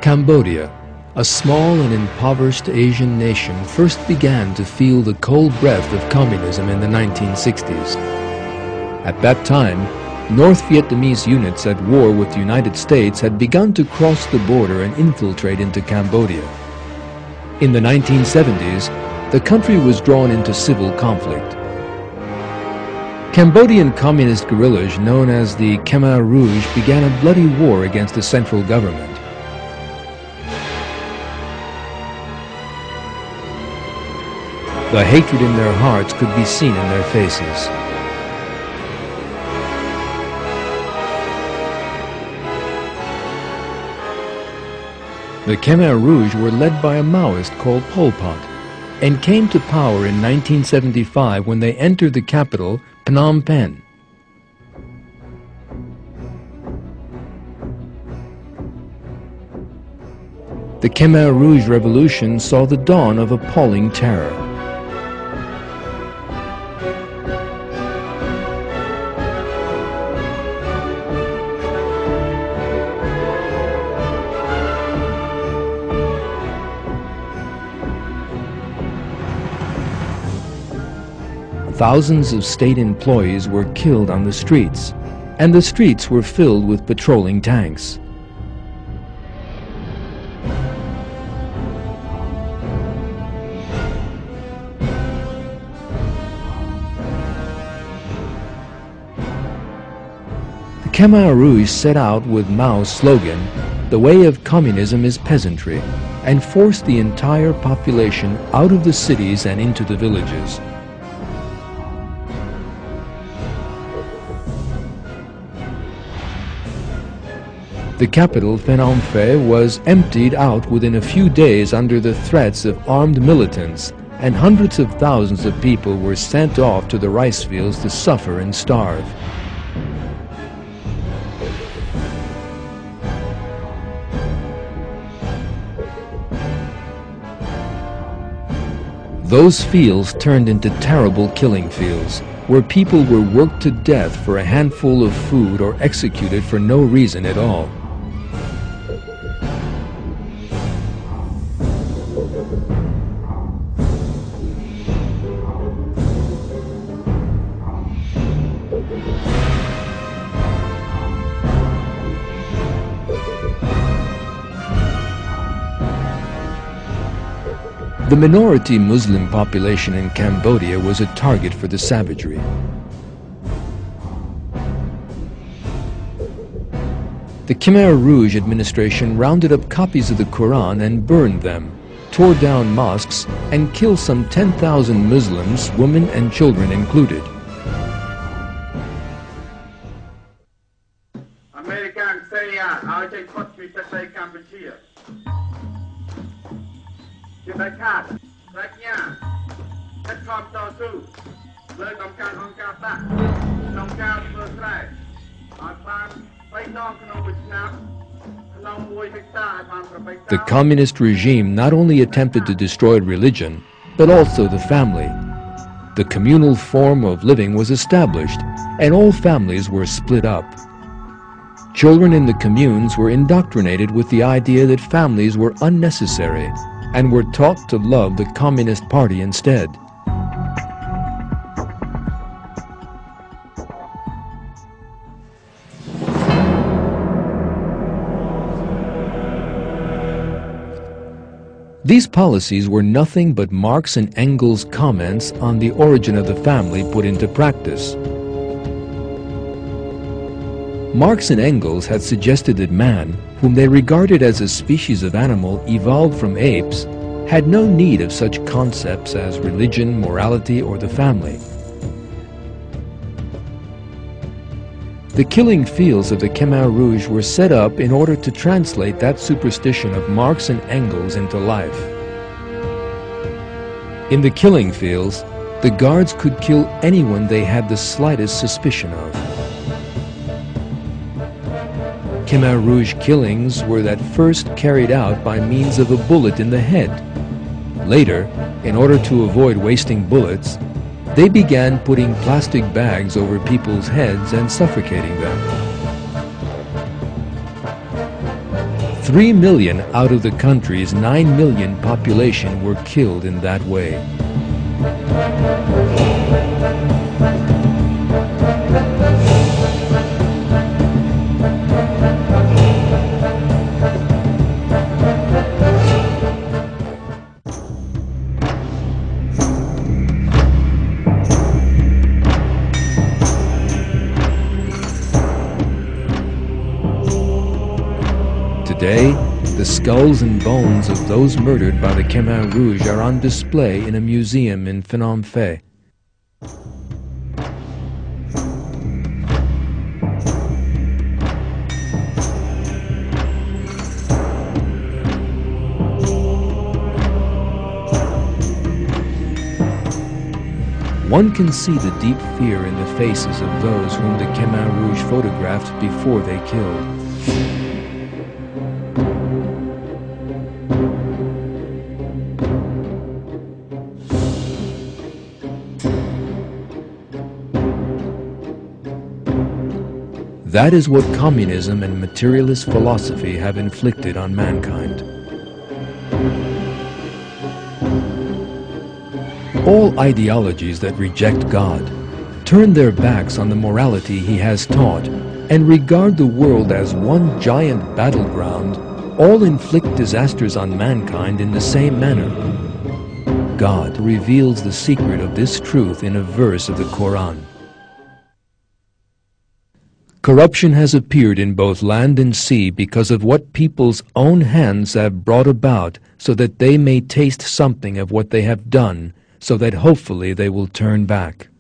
Cambodia, a small and impoverished Asian nation, first began to feel the cold breath of communism in the 1960s. At that time, North Vietnamese units at war with the United States had begun to cross the border and infiltrate into Cambodia. In the 1970s, the country was drawn into civil conflict. Cambodian communist guerrillas known as the Khmer Rouge began a bloody war against the central government. The hatred in their hearts could be seen in their faces. The Khmer Rouge were led by a Maoist called Pol Pot and came to power in 1975 when they entered the capital, Phnom Penh. The Khmer Rouge Revolution saw the dawn of appalling terror. Thousands of state employees were killed on the streets, and the streets were filled with patrolling tanks. The Khmer Rouge set out with Mao's slogan, "The way of communism is peasantry," and forced the entire population out of the cities and into the villages. The capital, Phnom Penh, was emptied out within a few days under the threats of armed militants, and hundreds of thousands of people were sent off to the rice fields to suffer and starve. Those fields turned into terrible killing fields, where people were worked to death for a handful of food or executed for no reason at all. The minority Muslim population in Cambodia was a target for the savagery. The Khmer Rouge administration rounded up copies of the Quran and burned them, tore down mosques, and killed some 10,000 Muslims, women and children included. The communist regime not only attempted to destroy religion, but also the family. The communal form of living was established, and all families were split up. Children in the communes were indoctrinated with the idea that families were unnecessary and were taught to love the Communist Party instead. These policies were nothing but Marx and Engels' comments on the origin of the family put into practice. Marx and Engels had suggested that man, whom they regarded as a species of animal evolved from apes, had no need of such concepts as religion, morality, or the family. The killing fields of the Khmer Rouge were set up in order to translate that superstition of Marx and Engels into life. In the killing fields, the guards could kill anyone they had the slightest suspicion of. Khmer Rouge killings were at first carried out by means of a bullet in the head. Later, in order to avoid wasting bullets, they began putting plastic bags over people's heads and suffocating them. 3 million out of the country's 9 million population were killed in that way. Today, the skulls and bones of those murdered by the Khmer Rouge are on display in a museum in Phnom Penh. One can see the deep fear in the faces of those whom the Khmer Rouge photographed before they killed. That is what communism and materialist philosophy have inflicted on mankind. All ideologies that reject God, turn their backs on the morality He has taught, and regard the world as one giant battleground, all inflict disasters on mankind in the same manner. God reveals the secret of this truth in a verse of the Quran. Corruption has appeared in both land and sea because of what people's own hands have brought about, so that they may taste something of what they have done, so that hopefully they will turn back.